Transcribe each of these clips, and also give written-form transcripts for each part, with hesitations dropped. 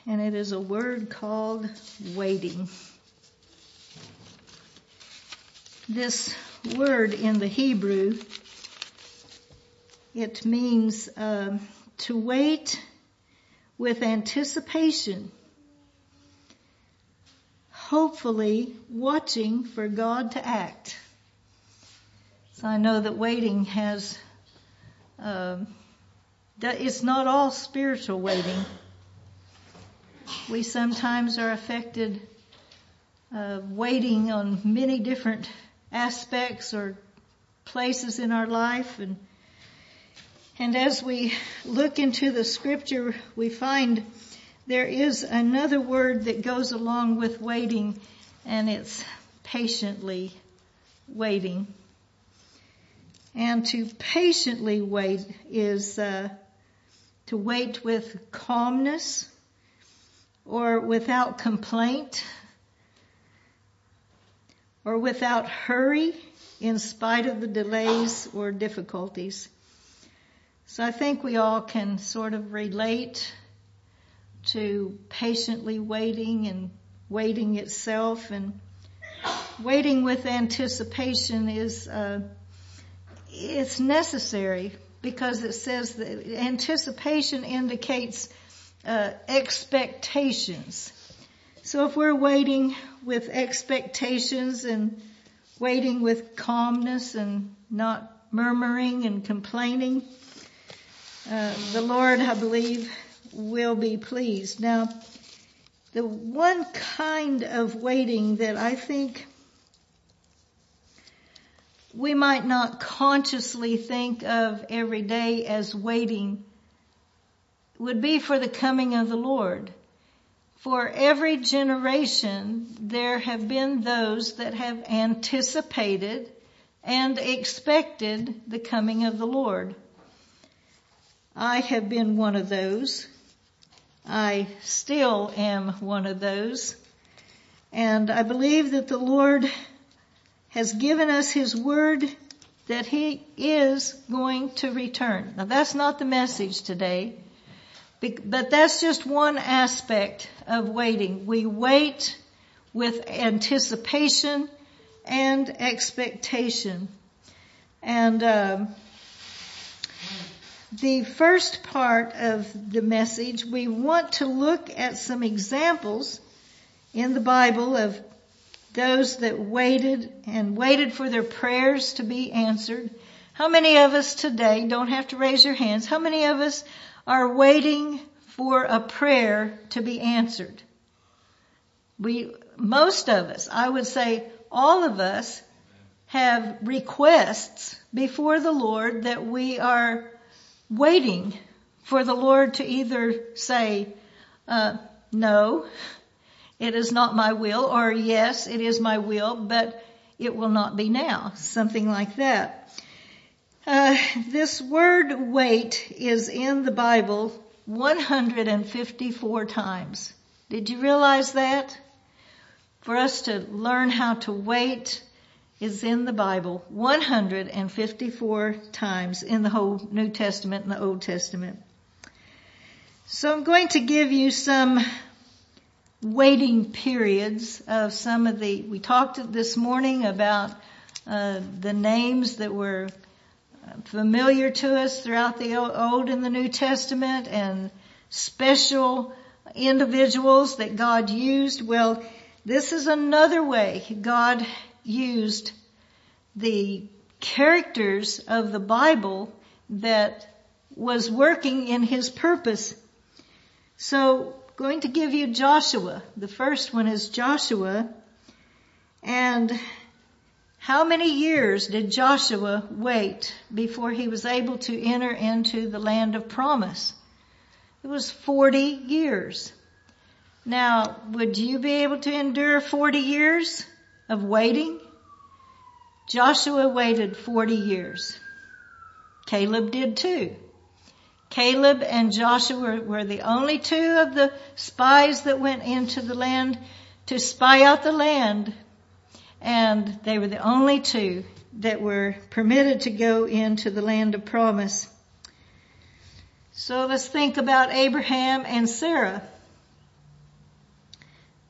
and it is a word called waiting. This word in the Hebrew, it means to wait with anticipation, hopefully watching for God to act. So I know that waiting has, it's not all spiritual waiting. We sometimes are affected waiting on many different aspects or places in our life. And as we look into the scripture, we find there is another word that goes along with waiting, and it's patiently waiting. And to patiently wait is to wait with calmness or without complaint or without hurry in spite of the delays or difficulties. So I think we all can sort of relate to patiently waiting and waiting itself, and waiting with anticipation is it's necessary because it says that anticipation indicates expectations. So if we're waiting with expectations and waiting with calmness and not murmuring and complaining, the Lord, I believe, will be pleased. Now, the one kind of waiting that I think we might not consciously think of every day as waiting would be for the coming of the Lord. For every generation, there have been those that have anticipated and expected the coming of the Lord. I have been one of those. I still am one of those. And I believe that the Lord has given us His word that He is going to return. Now that's not the message today, but that's just one aspect of waiting. We wait with anticipation and expectation. And the first part of the message, we want to look at some examples in the Bible of those that waited for their prayers to be answered. How many of us today, don't have to raise your hands, how many of us are waiting for a prayer to be answered? Most of us, I would say all of us, have requests before the Lord that we are waiting for the Lord to either say, no, it is not my will, or yes, it is my will, but it will not be now. Something like that. This word wait is in the Bible 154 times. Did you realize that? For us to learn how to wait is in the Bible 154 times in the whole New Testament and the Old Testament. So I'm going to give you some waiting periods of some of we talked this morning about the names that were familiar to us throughout the Old and the New Testament and special individuals that God used. Well, this is another way God used the characters of the Bible that was working in His purpose. So, going to give you Joshua. The first one is Joshua. And how many years did Joshua wait before he was able to enter into the land of promise? It was 40 years. Now, would you be able to endure 40 years of waiting? Joshua waited 40 years. Caleb did too. Caleb and Joshua were the only two of the spies that went into the land to spy out the land. And they were the only two that were permitted to go into the land of promise. So let's think about Abraham and Sarah.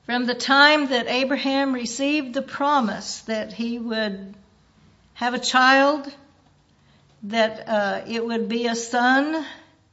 From the time that Abraham received the promise that he would have a child, that it would be a son,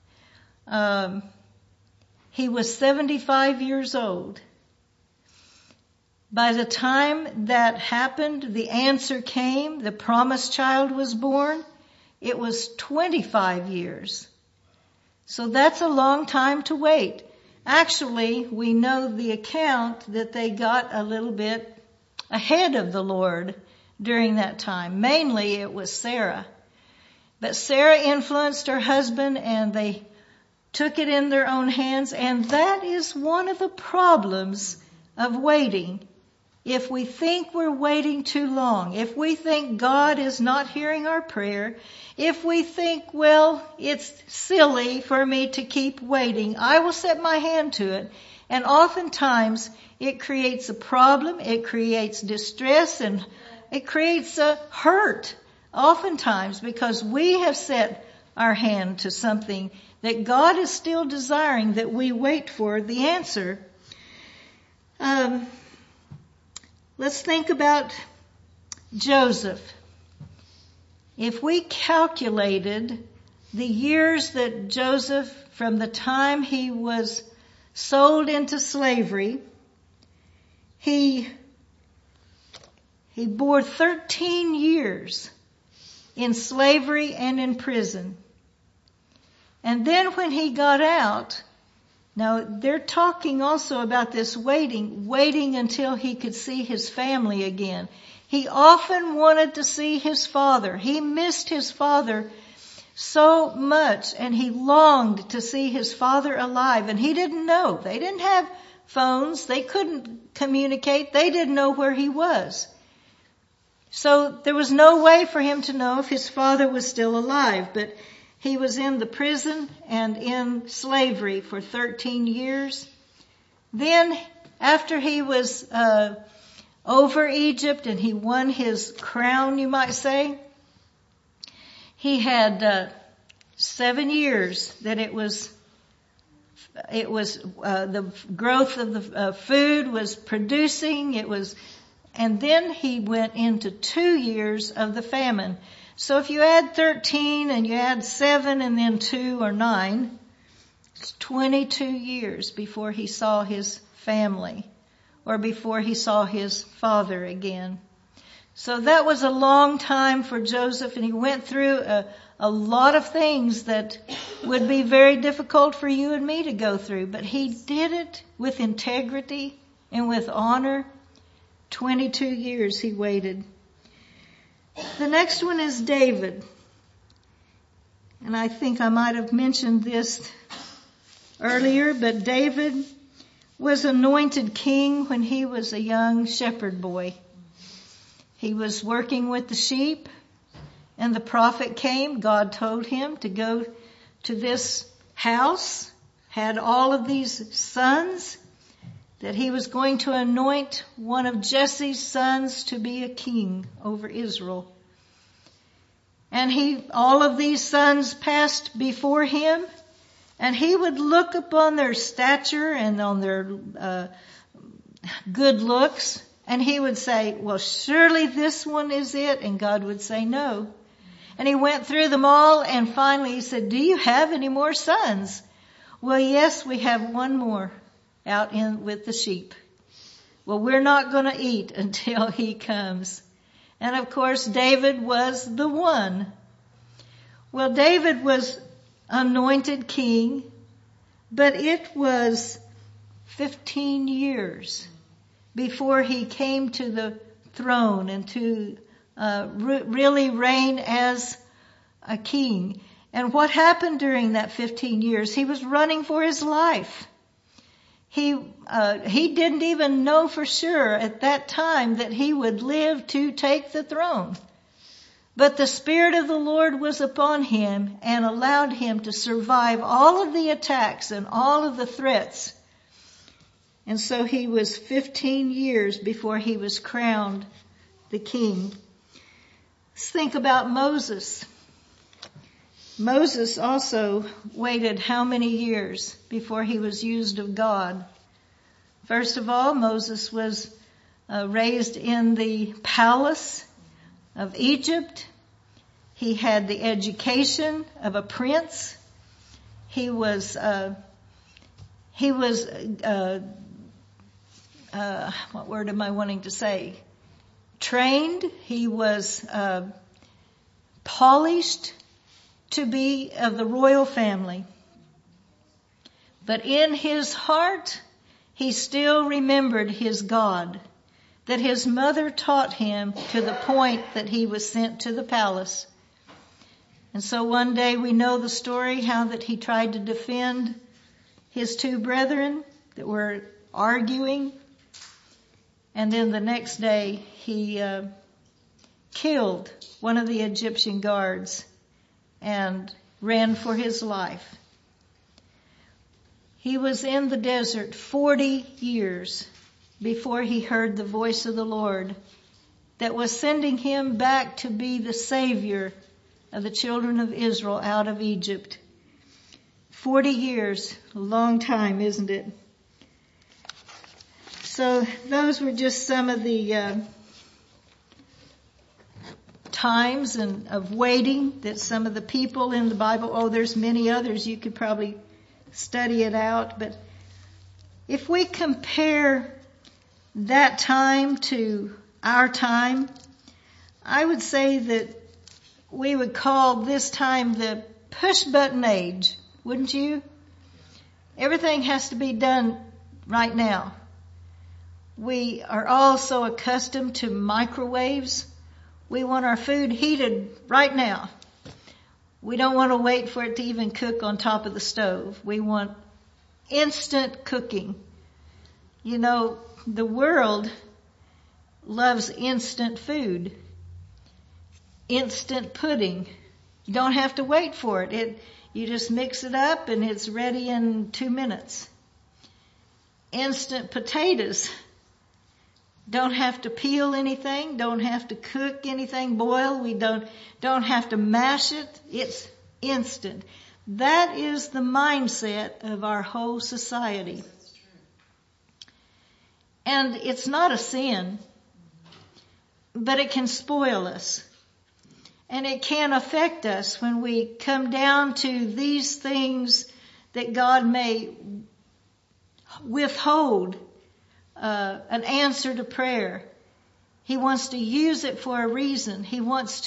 he was 75 years old. By the time that happened, the answer came, the promised child was born, it was 25 years. So that's a long time to wait. Actually, we know the account that they got a little bit ahead of the Lord during that time. Mainly it was Sarah. But Sarah influenced her husband and they took it in their own hands. And that is one of the problems of waiting. If we think we're waiting too long, if we think God is not hearing our prayer, if we think, well, it's silly for me to keep waiting, I will set my hand to it. And oftentimes it creates a problem, it creates distress, and it creates a hurt. Oftentimes because we have set our hand to something that God is still desiring that we wait for the answer. Let's think about Joseph. If we calculated the years that Joseph, from the time he was sold into slavery, he bore 13 years in slavery and in prison. And then when he got out, now they're talking also about this waiting until he could see his family again. He often wanted to see his father. He missed his father so much, and he longed to see his father alive. And he didn't know. They didn't have phones. They couldn't communicate. They didn't know where he was. So there was no way for him to know if his father was still alive. But he was in the prison and in slavery for 13 years. Then, after he was over Egypt and he won his crown, you might say, he had 7 years that it was the growth of the food was producing. And then he went into 2 years of the famine. So if you add 13 and you add 7 and then 2 or 9, it's 22 years before he saw his family or before he saw his father again. So that was a long time for Joseph, and he went through a lot of things that would be very difficult for you and me to go through. But he did it with integrity and with honor. 22 years he waited. The next one is David. And I think I might have mentioned this earlier, but David was anointed king when he was a young shepherd boy. He was working with the sheep, and the prophet came. God told him to go to this house, had all of these sons, that he was going to anoint one of Jesse's sons to be a king over Israel. And all of these sons passed before him, and he would look upon their stature and on their good looks, and he would say, well, surely this one is it. And God would say no. And he went through them all, and finally he said, do you have any more sons? Well, yes, we have one more out with the sheep. Well, we're not going to eat until he comes. And of course, David was the one. Well, David was anointed king, but it was 15 years before he came to the throne and to really reign as a king. And what happened during that 15 years? He was running for his life. He didn't even know for sure at that time that he would live to take the throne. But the Spirit of the Lord was upon him and allowed him to survive all of the attacks and all of the threats. And so he was 15 years before he was crowned the king. Let's think about Moses. Moses also waited how many years before he was used of God? First of all, Moses was raised in the palace of Egypt. He had the education of a prince. He was what word am I wanting to say? Trained. He was polished to be of the royal family. But in his heart, he still remembered his God, that his mother taught him to the point that he was sent to the palace. And so one day we know the story, how that he tried to defend his two brethren that were arguing. And then the next day he killed one of the Egyptian guards and ran for his life. He was in the desert 40 years before he heard the voice of the Lord that was sending him back to be the Savior of the children of Israel out of Egypt. 40 years, a long time, isn't it? So those were just some of the times of waiting that some of the people in the Bible, there's many others, you could probably study it out, but if we compare that time to our time, I would say that we would call this time the push button age, wouldn't you? Everything has to be done right now. We are all so accustomed to microwaves. We want our food heated right now. We don't want to wait for it to even cook on top of the stove. We want instant cooking. You know, the world loves instant food. Instant pudding. You don't have to wait for it. You just mix it up and it's ready in 2 minutes. Instant potatoes. Don't have to peel anything, don't have to cook anything, boil. We don't have to mash it. It's instant. That is the mindset of our whole society. And it's not a sin, but it can spoil us. And it can affect us when we come down to these things that God may withhold an answer to prayer. He wants to use it for a reason. He wants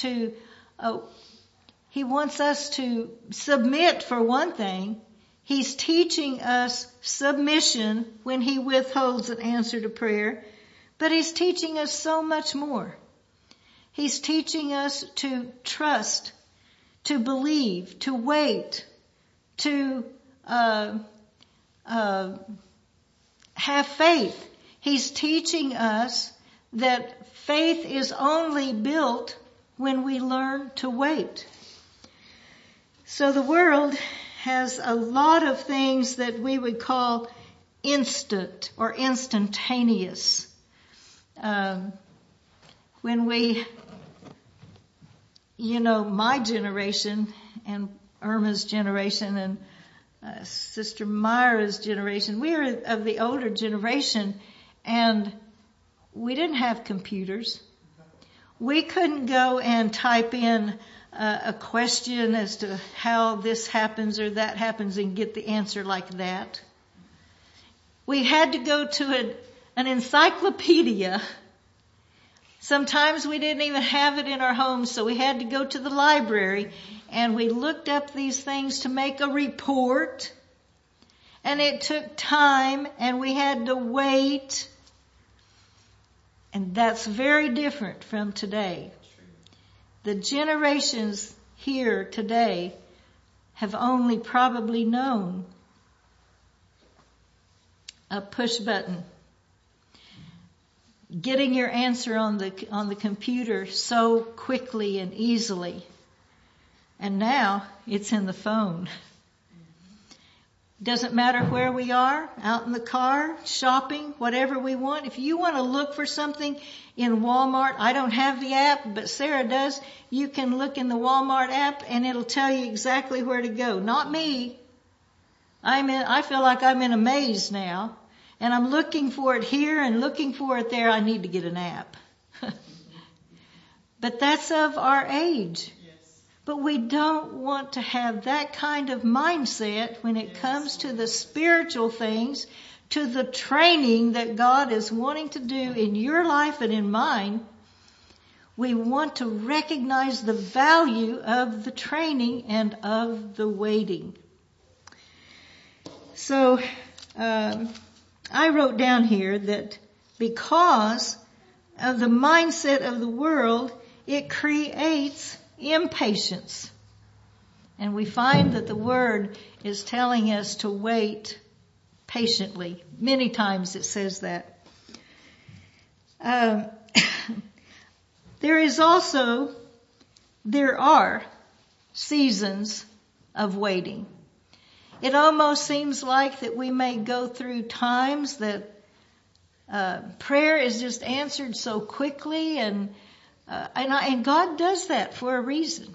us to submit for one thing. He's teaching us submission when he withholds an answer to prayer, but he's teaching us so much more. He's teaching us to trust, to believe, to wait, to have faith. He's teaching us that faith is only built when we learn to wait. So the world has a lot of things that we would call instant or instantaneous. When we, my generation and Irma's generation and Sister Myra's generation, we are of the older generation, and we didn't have computers. We couldn't go and type in a question as to how this happens or that happens and get the answer like that. We had to go to an encyclopedia. Sometimes we didn't even have it in our homes, so we had to go to the library and we looked up these things to make a report. And it took time and we had to wait. And that's very different from today. The generations here today have only probably known a push button. Getting your answer on the computer so quickly and easily. And now it's in the phone. Doesn't matter where we are, out in the car, shopping, whatever we want. If you want to look for something in Walmart, I don't have the app, but Sarah does. You can look in the Walmart app and it'll tell you exactly where to go. Not me. I feel like I'm in a maze now. and I'm looking for it here and looking for it there, I need to get a nap. But that's of our age. But we don't want to have that kind of mindset when it comes to the spiritual things, to the training that God is wanting to do in your life and in mine. We want to recognize the value of the training and of the waiting. So, I wrote down here that because of the mindset of the world, it creates impatience. And we find that the Word is telling us to wait patiently. Many times it says that. There are seasons of waiting. It almost seems like that we may go through times that prayer is just answered so quickly, and God does that for a reason.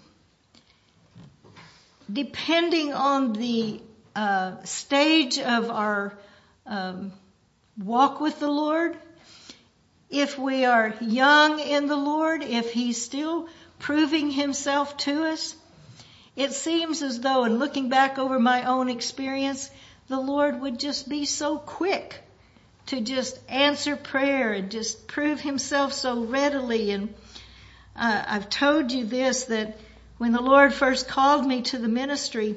Depending on the stage of our walk with the Lord, if we are young in the Lord, if He's still proving Himself to us, it seems as though, in looking back over my own experience, the Lord would just be so quick to just answer prayer and just prove Himself so readily. And I've told you this, that when the Lord first called me to the ministry,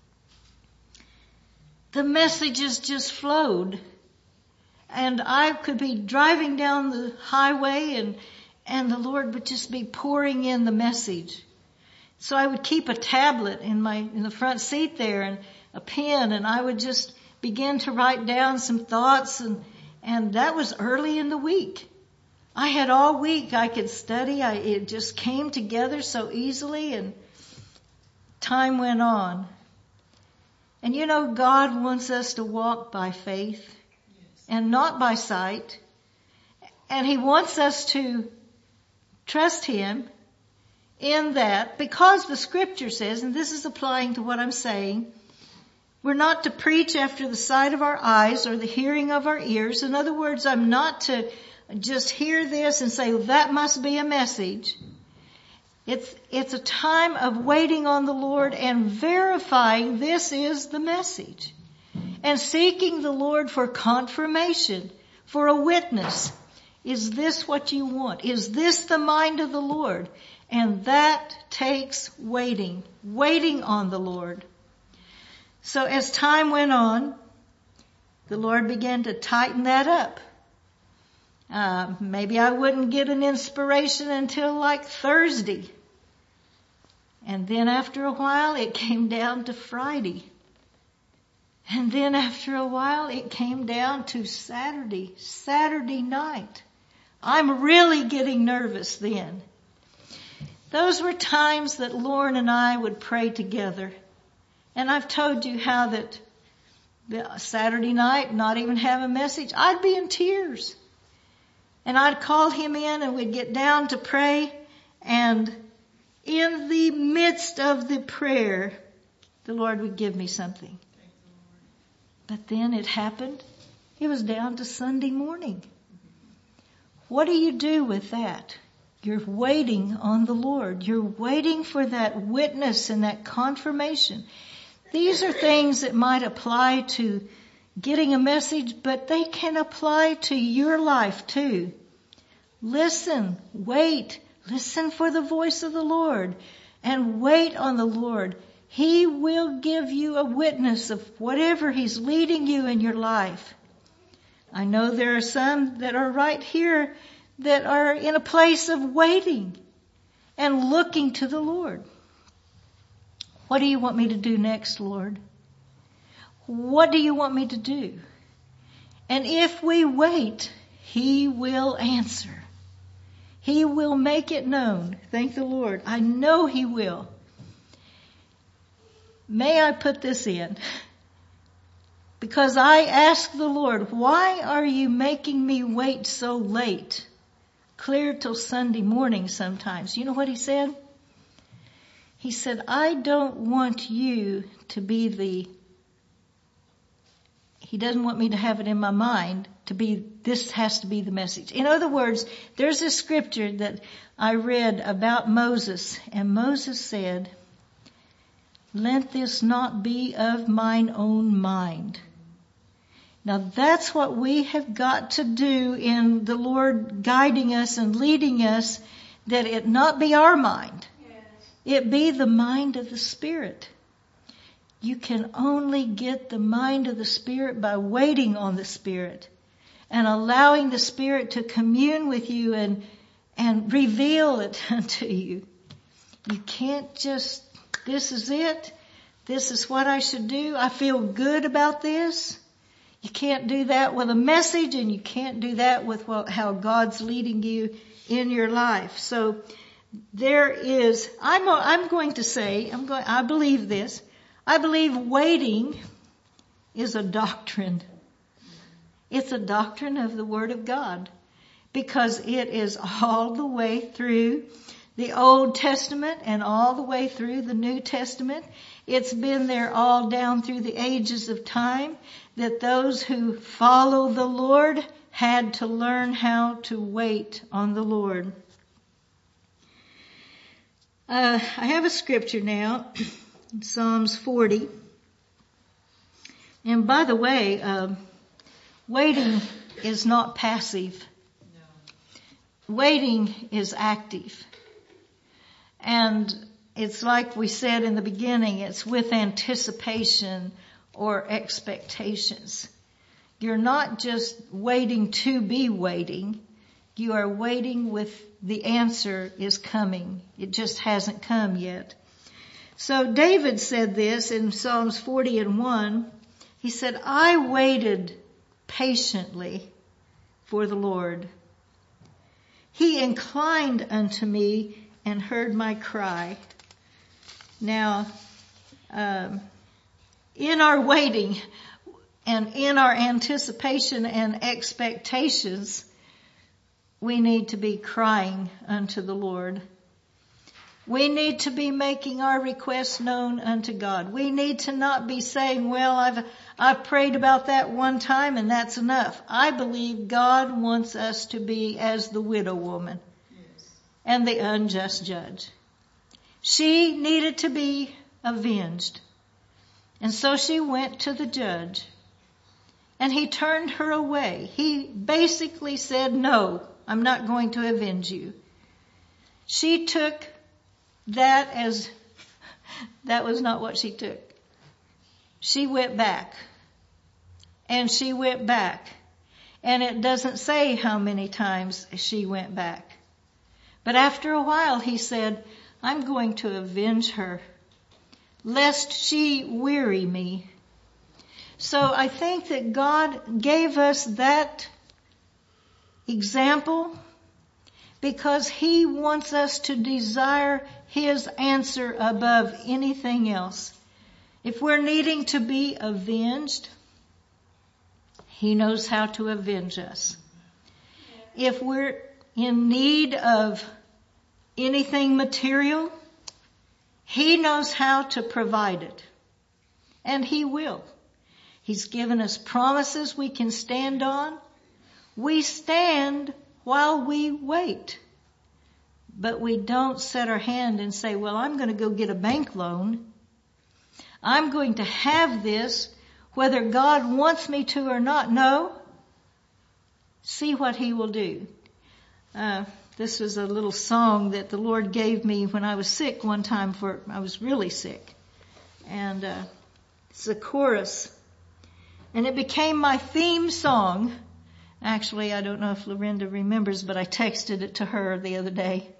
the messages just flowed. And I could be driving down the highway and the Lord would just be pouring in the message. So I would keep a tablet in the front seat there and a pen, and I would just begin to write down some thoughts, and that was early in the week. I had all week I could study. It just came together so easily, and time went on. And you know, God wants us to walk by faith and not by sight. And He wants us to trust Him in that, because the Scripture says, and this is applying to what I'm saying, we're not to preach after the sight of our eyes or the hearing of our ears. In other words, I'm not to just hear this and say, well, that must be a message. It's a time of waiting on the Lord and verifying this is the message. And seeking the Lord for confirmation, for a witness. Is this what you want? Is this the mind of the Lord? And that takes waiting on the Lord. So as time went on, the Lord began to tighten that up. Maybe I wouldn't get an inspiration until like Thursday. And then after a while, it came down to Friday. And then after a while, it came down to Saturday night. I'm really getting nervous then. Those were times that Lauren and I would pray together. And I've told you how that Saturday night, not even have a message, I'd be in tears. And I'd call him in and we'd get down to pray. And in the midst of the prayer, the Lord would give me something. But then it happened. It was down to Sunday morning. What do you do with that? You're waiting on the Lord. You're waiting for that witness and that confirmation. These are things that might apply to getting a message, but they can apply to your life too. Listen, wait, listen for the voice of the Lord and wait on the Lord. He will give you a witness of whatever He's leading you in your life. I know there are some that are right here that are in a place of waiting and looking to the Lord. What do you want me to do next, Lord? What do you want me to do? And if we wait, He will answer. He will make it known. Thank the Lord. I know He will. May I put this in? Because I asked the Lord, why are you making me wait so late? Clear till Sunday morning sometimes. You know what He said? He said, I don't want you to be He doesn't want me to have it in my mind to be, this has to be the message. In other words, there's a scripture that I read about Moses, and Moses said, "Let this not be of mine own mind." Now that's what we have got to do in the Lord guiding us and leading us, that it not be our mind. Yes. It be the mind of the Spirit. You can only get the mind of the Spirit by waiting on the Spirit and allowing the Spirit to commune with you and reveal it unto you. You can't just, this is it. This is what I should do. I feel good about this. You can't do that with a message, and you can't do that with how God's leading you in your life. So there is, I'm going to say, I believe this. I believe waiting is a doctrine. It's a doctrine of the Word of God, because it is all the way through the Old Testament and all the way through the New Testament. It's been there all down through the ages of time, that those who follow the Lord had to learn how to wait on the Lord. I have a scripture now. Psalms 40. And by the way, waiting is not passive. No. Waiting is active. And it's like we said in the beginning, it's with anticipation or expectations. You're not just waiting to be waiting. You are waiting with the answer is coming. It just hasn't come yet. So David said this in Psalms 40:1. He said, "I waited patiently for the Lord. He inclined unto me and heard my cry." Now, in our waiting and in our anticipation and expectations, we need to be crying unto the Lord. We need to be making our requests known unto God. We need to not be saying, well, I've prayed about that one time and that's enough. I believe God wants us to be as the widow woman. Yes. And the unjust judge. She needed to be avenged. And so she went to the judge. And he turned her away. He basically said, "No, I'm not going to avenge you." She took that as, that was not what she took. She went back. And she went back. And it doesn't say how many times she went back. But after a while he said, "I'm going to avenge her, lest she weary me." So I think that God gave us that example because He wants us to desire His answer above anything else. If we're needing to be avenged, He knows how to avenge us. If we're in need of anything material, He knows how to provide it. And He will. He's given us promises we can stand on. We stand while we wait. But we don't set our hand and say, well, I'm going to go get a bank loan. I'm going to have this whether God wants me to or not. No. See what He will do. This was a little song that the Lord gave me when I was sick one time. I was really sick. And it's a chorus. And it became my theme song. Actually, I don't know if Lorinda remembers, but I texted it to her the other day.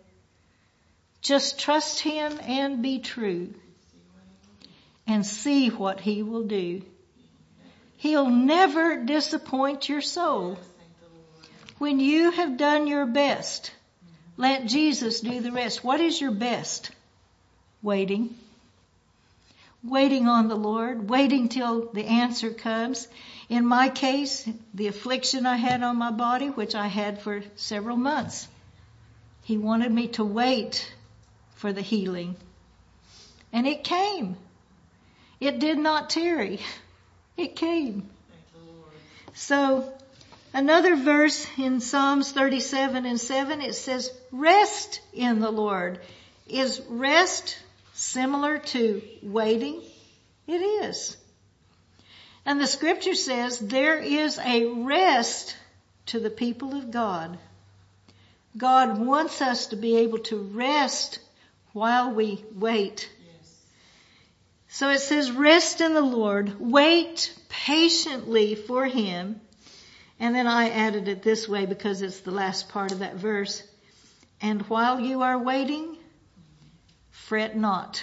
Just trust Him and be true. And see what He will do. He'll never disappoint your soul. When you have done your best, let Jesus do the rest. What is your best? Waiting. Waiting on the Lord. Waiting till the answer comes. In my case, the affliction I had on my body, which I had for several months, He wanted me to wait for the healing. And it came. It did not tarry. It came. So another verse in Psalms 37:7, it says, rest in the Lord. Is rest similar to waiting? It is. And the scripture says there is a rest to the people of God. God wants us to be able to rest while we wait. So it says, rest in the Lord, wait patiently for Him. And then I added it this way because it's the last part of that verse. And while you are waiting, fret not.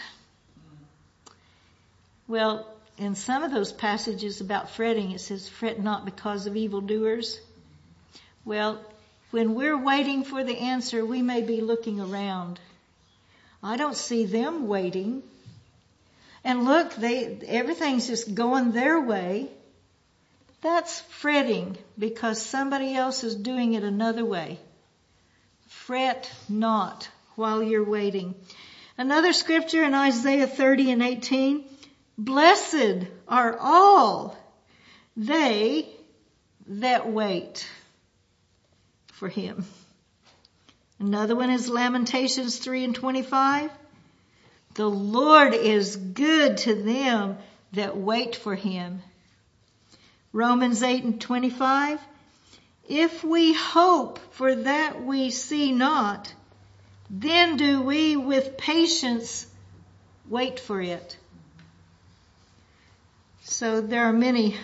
Well, in some of those passages about fretting, it says, fret not because of evildoers. Well, when we're waiting for the answer, we may be looking around. I don't see them waiting. And look, everything's just going their way. That's fretting because somebody else is doing it another way. Fret not while you're waiting. Another scripture in Isaiah 30:18. Blessed are all they that wait for Him. Another one is Lamentations 3:25. The Lord is good to them that wait for Him. Romans 8:25. If we hope for that we see not, then do we with patience wait for it. So there are many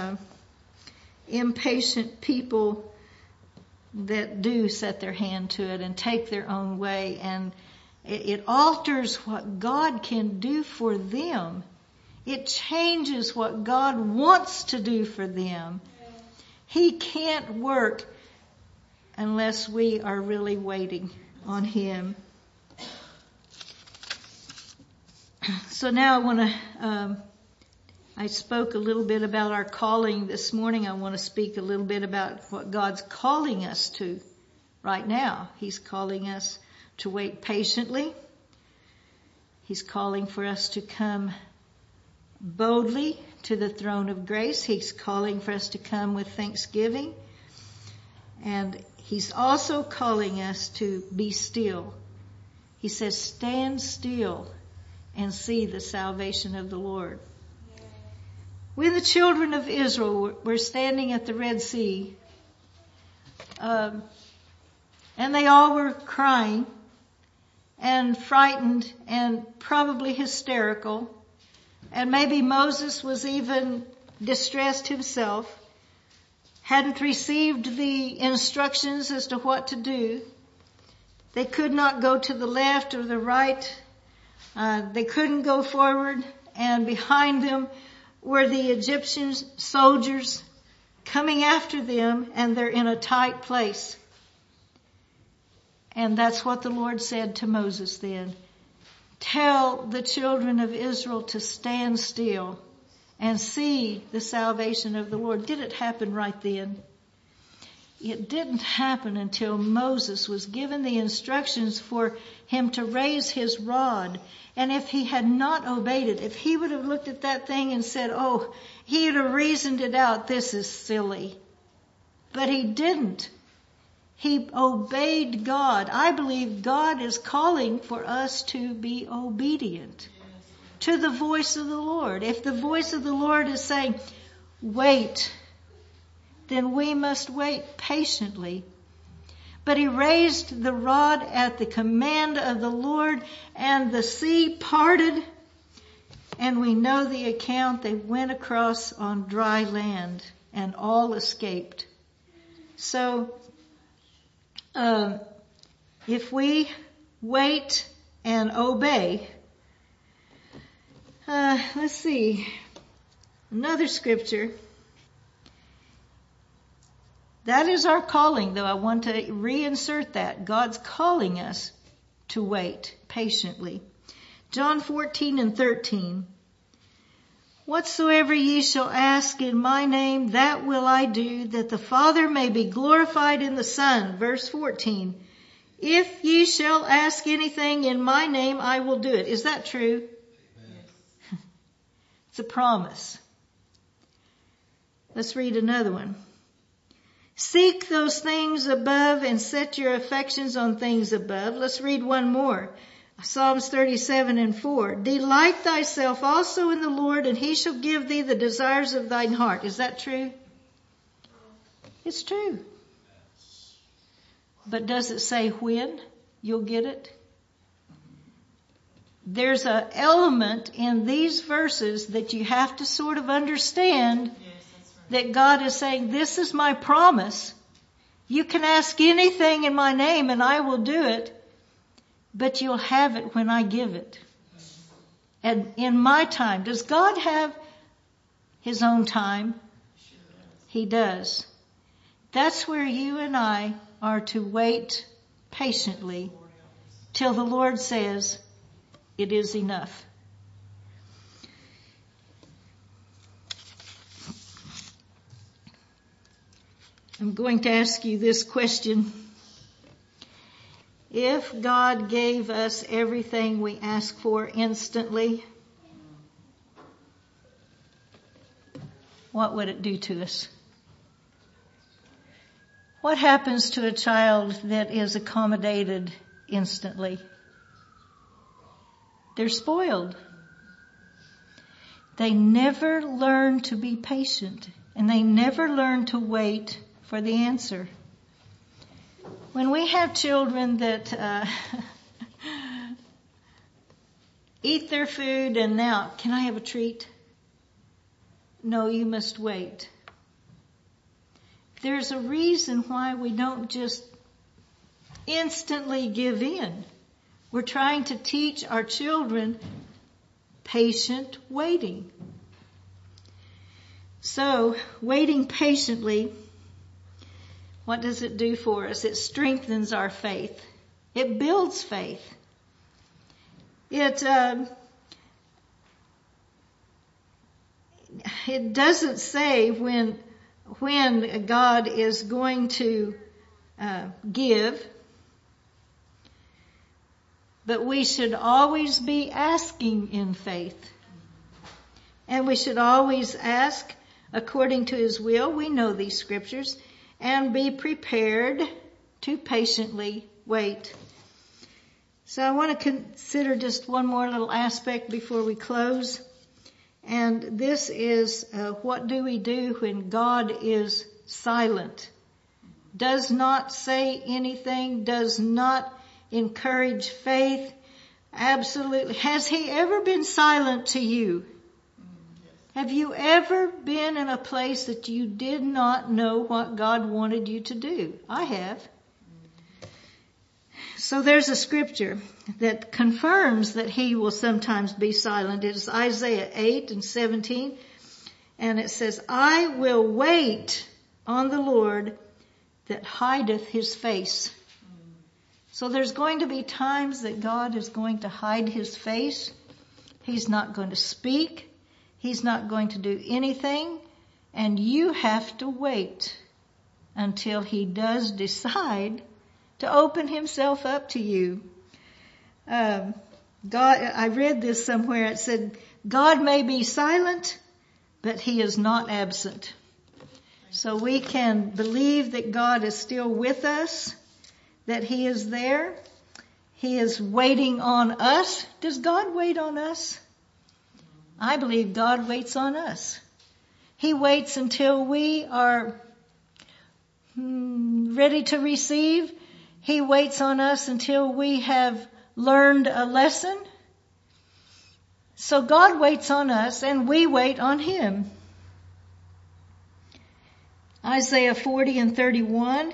impatient people that do set their hand to it and take their own way, and it alters what God can do for them. It changes what God wants to do for them. He can't work unless we are really waiting on Him. So now I want to, I spoke a little bit about our calling this morning. I want to speak a little bit about what God's calling us to right now. He's calling us to wait patiently. He's calling for us to come boldly to the throne of grace. He's calling for us to come with thanksgiving. And He's also calling us to be still. He says, stand still and see the salvation of the Lord. When the children of Israel were standing at the Red Sea, and they all were crying and frightened and probably hysterical, and maybe Moses was even distressed himself, hadn't received the instructions as to what to do. They could not go to the left or the right. They couldn't go forward, and behind them were the Egyptian soldiers coming after them, and they're in a tight place. And that's what the Lord said to Moses then. Tell the children of Israel to stand still and see the salvation of the Lord. Did it happen right then? It didn't happen until Moses was given the instructions for him to raise his rod. And if he had not obeyed it, if he would have looked at that thing and said, oh, he would have reasoned it out, this is silly. But he didn't. He obeyed God. I believe God is calling for us to be obedient to the voice of the Lord. If the voice of the Lord is saying, wait, then we must wait patiently. But he raised the rod at the command of the Lord, and the sea parted, and we know the account. They went across on dry land, and all escaped. So, if we wait and obey, let's see, another scripture. That is our calling, though I want to reinsert that. God's calling us to wait patiently. John 14:13. Whatsoever ye shall ask in my name, that will I do, that the Father may be glorified in the Son. Verse 14. If ye shall ask anything in my name, I will do it. Is that true? Yes. It's a promise. Let's read another one. Seek those things above and set your affections on things above. Let's read one more. Psalms 37:4. Delight thyself also in the Lord, and he shall give thee the desires of thine heart. Is that true? It's true. But does it say when you'll get it? There's an element in these verses that you have to sort of understand. That God is saying, this is my promise. You can ask anything in my name and I will do it, but you'll have it when I give it. And in my time. Does God have his own time? He does. That's where you and I are to wait patiently till the Lord says, it is enough. I'm going to ask you this question. If God gave us everything we ask for instantly, what would it do to us? What happens to a child that is accommodated instantly? They're spoiled. They never learn to be patient, and they never learn to wait for the answer. When we have children that eat their food and now, can I have a treat? No, you must wait. There's a reason why we don't just instantly give in. We're trying to teach our children patient waiting. So, waiting patiently, what does it do for us? It strengthens our faith. It builds faith. It doesn't say when God is going to give, but we should always be asking in faith. And we should always ask according to his will. We know these scriptures. And be prepared to patiently wait. So I want to consider just one more little aspect before we close. And this is what do we do when God is silent? Does not say anything, does not encourage faith. Absolutely. Has he ever been silent to you? Have you ever been in a place that you did not know what God wanted you to do? I have. So there's a scripture that confirms that he will sometimes be silent. It is Isaiah 8:17. And it says, I will wait on the Lord that hideth his face. So there's going to be times that God is going to hide his face. He's not going to speak. He's not going to do anything, and you have to wait until he does decide to open himself up to you. God, I read this somewhere. It said, God may be silent, but he is not absent. So we can believe that God is still with us, that he is there. He is waiting on us. Does God wait on us? I believe God waits on us. He waits until we are ready to receive. He waits on us until we have learned a lesson. So God waits on us and we wait on him. Isaiah 40:31.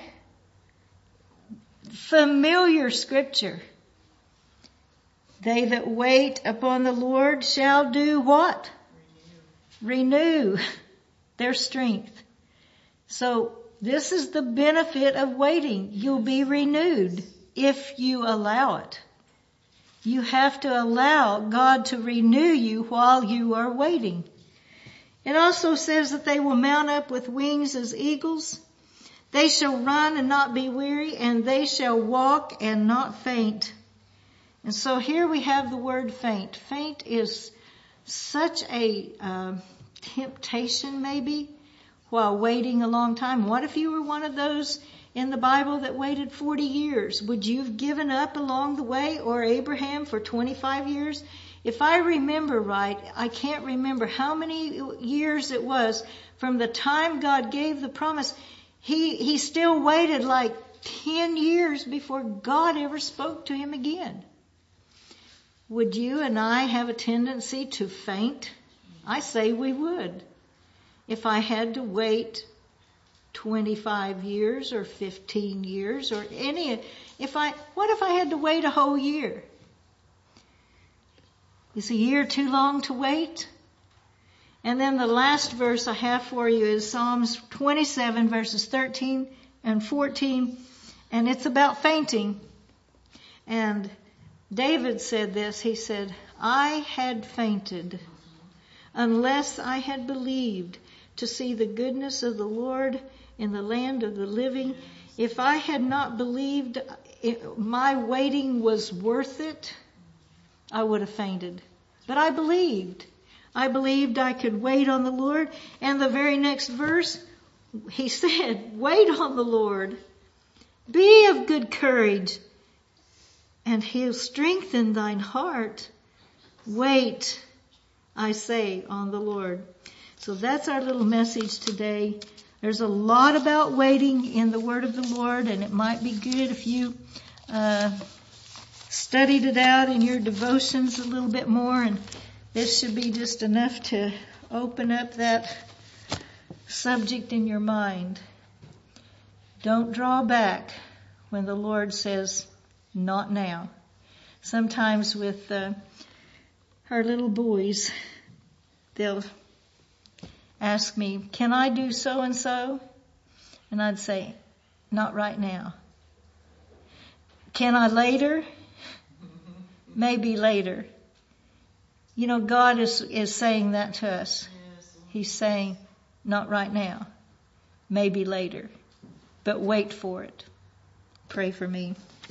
Familiar scripture. They that wait upon the Lord shall do what? Renew their strength. So this is the benefit of waiting. You'll be renewed if you allow it. You have to allow God to renew you while you are waiting. It also says that they will mount up with wings as eagles. They shall run and not be weary, and they shall walk and not faint. And so here we have the word faint. Faint is such a temptation maybe while waiting a long time? What if you were one of those in the Bible that waited 40 years? Would you have given up along the way, or Abraham for 25 years? If I remember right, I can't remember how many years it was from the time God gave the promise. He still waited like 10 years before God ever spoke to him again. Would you and I have a tendency to faint? I say we would. If I had to wait 25 years or 15 years or what if I had to wait a whole year? Is a year too long to wait? And then the last verse I have for you is Psalms 27 verses 13 and 14, and it's about fainting. And David said this, he said, I had fainted unless I had believed to see the goodness of the Lord in the land of the living. If I had not believed my waiting was worth it, I would have fainted. But I believed. I believed I could wait on the Lord. And the very next verse, he said, wait on the Lord. Be of good courage, and he'll strengthen thine heart. Wait, I say, on the Lord. So that's our little message today. There's a lot about waiting in the Word of the Lord, and it might be good if you studied it out in your devotions a little bit more, and this should be just enough to open up that subject in your mind. Don't draw back when the Lord says, not now. Sometimes with our little boys, they'll ask me, can I do so and so? And I'd say, not right now. Can I later? Maybe later. You know, God is saying that to us. He's saying, not right now. Maybe later. But wait for it. Pray for me.